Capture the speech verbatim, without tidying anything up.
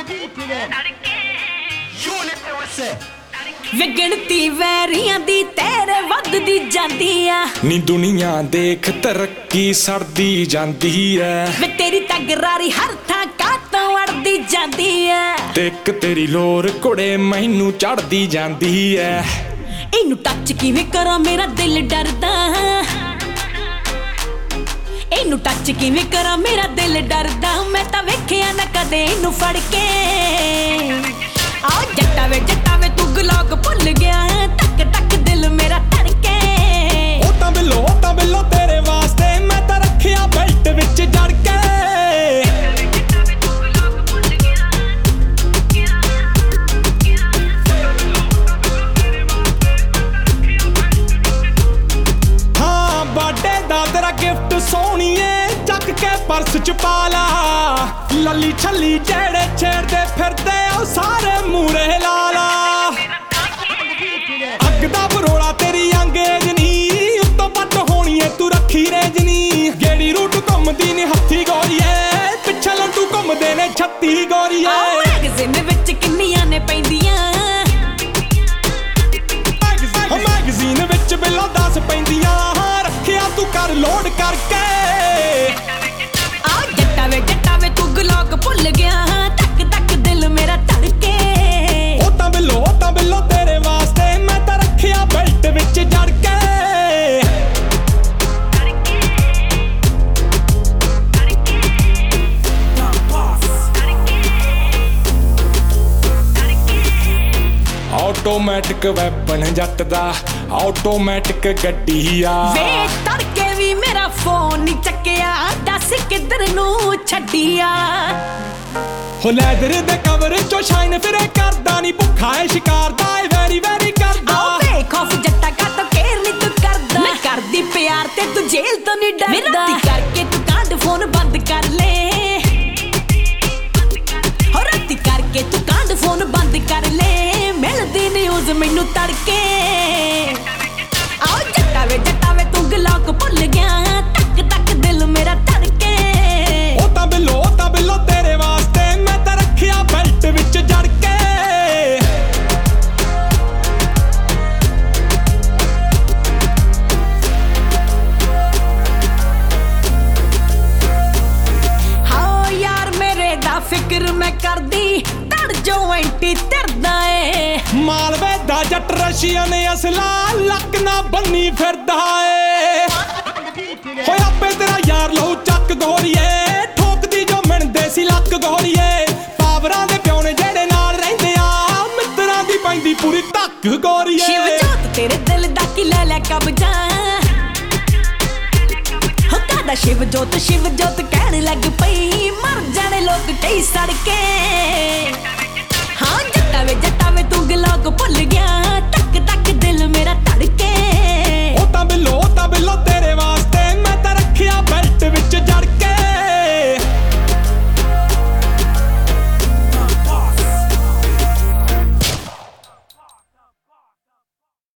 ਵੇ ਗਿਣਤੀ ਵੈਰੀਆਂ ਦੀ ਤੇਰੇ ਵੱਧਦੀ ਜਾਂਦੀ ਆ ਨੀ ਦੁਨੀਆ ਦੇਖ ਤਰੱਕੀ ਸੜਦੀ ਜਾਂਦੀ ਐ ਵੇ ਤੇਰੀ ਤਗਰਾਰੀ ਹਰ ਥਾਂ ਕਾਤੋਂ ਅੜਦੀ ਜਾਂਦੀ ਐ ਤੇ ਇੱਕ ਤੇਰੀ ਲੋਰ ਕੁੜੇ ਮੈਨੂੰ ਚੜਦੀ ਜਾਂਦੀ ਐ ਇਹਨੂੰ ਟੱਚ ਕਿਵੇਂ ਕਰਾਂ ਮੇਰਾ ਦਿਲ ਡਰਦਾ ਇਹਨੂੰ ਟੱਚ ਕਿਵੇਂ ਕਰਾਂ ਮੇਰਾ ਦਿਲ ਡਰਦਾ ਮੈਂ ਤਾਂ ਵੇਖਿਆ ਨਾ ਕਦੇ ਇਹਨੂੰ ਫੜ ਕੇ ਆ ਜੱਟਾ ਵੇ ਜੱਟਾ ਵੇ ਤੂੰ ਗਲੋਕ ਭੁੱਲ ਗਿਆ ਟਕ ਟਕ ਦਿਲ ਮੇਰਾ ਧੜਕੇ ਉਹ ਤਾਂ ਬਿੱਲੋ ਉਹ ਤਾਂ ਬਿੱਲੋ ਤੇਰੇ ਵਾਸਤੇ ਮੈਂ ਤਾਂ ਰੱਖਿਆ ਬੈਲਟ ਵਿੱਚ ਜੜ ਕੇ ਹਾਂ ਬਰਥਡੇ ਦਾ ਤੇਰਾ ਗਿਫਟ ਸੋਹਣੀਏ ਚੱਕ ਕੇ ਪਰਸ ਚ ਪਾ ਲਾ ਲੱਲੀ ਛੱਲੀ ਜਿਹੜੇ ਛੇੜਦੇ ਫਿਰਦੇ ਉਹ ਸਾਰੇ ਮੂਰੇ ਲਾ ਲਾ ਅੱਗ ਦਾ ਬਰੋਲਾ ਤੇਰੀ ਅੰਗੇਜ ਨੀ ਉੱਤੋਂ ਪੱਟ ਹੋਣੀ ਏ ਤੂੰ ਰੱਖੀ ਰੇਜਨੀ ਗੇੜੀ ਰੂਟ ਘੁੰਮਦੀ ਨੀ ਹੱਥੀ ਗੋਰੀਏ ਪਿੱਛੇ ਲੰਟੂ ਘੁੰਮਦੇ ਨੇ ਛੱਤੀ ਗੋਰੀਏ ਮੈਗਜ਼ੀਨ ਵਿੱਚ ਕਿੰਨੀਆਂ ਨੇ ਪੈਂਦੀਆਂ ਮੈਗਜ਼ੀਨ ਵਿੱਚ ਬਿੱਲੋ ਦਸ ਪੈਂਦੀਆਂ ਰੱਖਿਆ ਤੂੰ ਕਰ ਲੋਡ ਕਰਕੇ ਆ ਜੱਟਾ ਵੇ ਜੱਟਾ ਵੇ ਤੂੰ ਗਲੋਕ ਭੁੱਲ ਗਿਆ ਟਕ ਟਕ ਦਿਲ ਮੇਰਾ ਧੜਕੇ ਉਹ ਤਾਂ ਬਿੱਲੋ ਉਹ ਤਾਂ ਬਿੱਲੋ ਤੇਰੇ ਵਾਸਤੇ ਮੈਂ ਤਾਂ ਰੱਖਿਆ ਬੈਲਟ ਵਿੱਚ ਜੜ ਕੇ ਆਟੋਮੈਟਿਕ ਵੈਪਨ ਜੱਟ ਦਾ ਆਟੋਮੈਟਿਕ ਗੱਡੀ ਆ ਵੇ ਤੜਕੇ ਵੀ ਮੇਰਾ ਫੋਨ ਨਹੀਂ ਚੱਕਿਆ ਦੱਸ ਕਿੱਧਰ ਨੂੰ ਛੱਡਿਆ ਹੋ ਲੈਦਰ ਦੇ ਕਵਰ ਚੋਂ ਸ਼ਾਈਨ ਫਿਰੇ ਕਰਦਾ ਨਹੀਂ ਭੁੱਖਾ ਏ ਸ਼ਿਕਾਰ ਦਾ ਏ ਵੈਰੀ ਵੈਰੀ ਕਰਦਾ ਆ ਵੇ ਖੌਫ ਜੱਟਾ ਕਾ ਤਾਂ ਕੇਰ ਨਹੀਂ ਤੂੰ ਕਰਦਾ ਮੈਂ ਕਰਦੀ ਪਿਆਰ ਤੇ ਤੂੰ ਜੇਲ੍ਹ ਤੋਂ ਨਹੀਂ ਡਰਦਾ ਮੇਰਾ ਤੀ ਕਰਕੇ ਤੂੰ ਕਾਂਡ ਫੋਨ ਬੰਦ ਕਰ ਲੈ ਹੋ ਰਾਤੀ ਕਰਕੇ ਤੂੰ ਕਾਂਡ ਫੋਨ ਬੰਦ ਕਰ ਲੈ ਮਿਲਦੀ ਨਿਊਜ਼ ਮੈਨੂੰ ਤੜਕੇ ਆ ਜੱਟਾ ਵੇ ਜੱਟਾ ਵੇ ਤੂੰ ਗਲੋਕ ਭੁੱਲ ਗਿਆ ਟਕ ਟਕ ਦਿਲ ਮੇਰਾ ਧੜਕੇ ਉਹ ਤਾਂ ਬਿੱਲੋ ਉਹ ਤਾਂ ਬਿੱਲੋ ਤੇਰੇ ਵਾਸਤੇ ਮੈਂ ਤਾਂ ਰੱਖਿਆ ਬੈਲਟ ਵਿੱਚ ਜੜ ਕੇ ਹਾਂ ਯਾਰ ਮੇਰੇ ਦਾ ਫਿਕਰ ਮੈਂ ਕਰਦੀ ਧੜ ਜੋ ਐਂਟੀ ਤਰਦਾ ਏ ਮਾਲਵੇ ਦਾ ਜੱਟ ਰਸ਼ੀਆ ਨੇ ਅਸਲਾ ਲੱਕ ਨਾ ਬੰਨੀ ਫਿਰਦਾ ਏ ਹੋਏ ਆਪੇ ਤੇਰਾ ਯਾਰ ਲਹੂ ਚੱਕ ਗੋਰੀਏ ਠੋਕਦੀ ਜੋ ਮਿਣਦੇ ਸੀ ਲੱਕ ਗੋਰੀਏ ਪਾਵਰਾਂ ਦੇ ਪਿਓ ਨੇ ਜਿਹੜੇ ਨਾਲ ਰਹਿੰਦੇ ਆ ਮਿੱਤਰਾਂ ਦੀ ਪੈਂਦੀ ਪੂਰੀ ਧੱਕ ਗੋਰੀਏ ਸ਼ਿਵ ਜੋਤ ਤੇਰੇ ਦਿਲ ਦਾ ਕੀ ਲੈ ਲੈ ਕਬਜ਼ਾ ਹੋ ਕਾਦਾ ਸ਼ਿਵ ਜੋਤ ਸ਼ਿਵ ਜੋਤ ਕਹਿਣ ਲੱਗ ਪਈ ਮਰ ਜਾਣੇ ਲੋਕ ਕਈ ਸੜ ਕੇ ਹਾਂ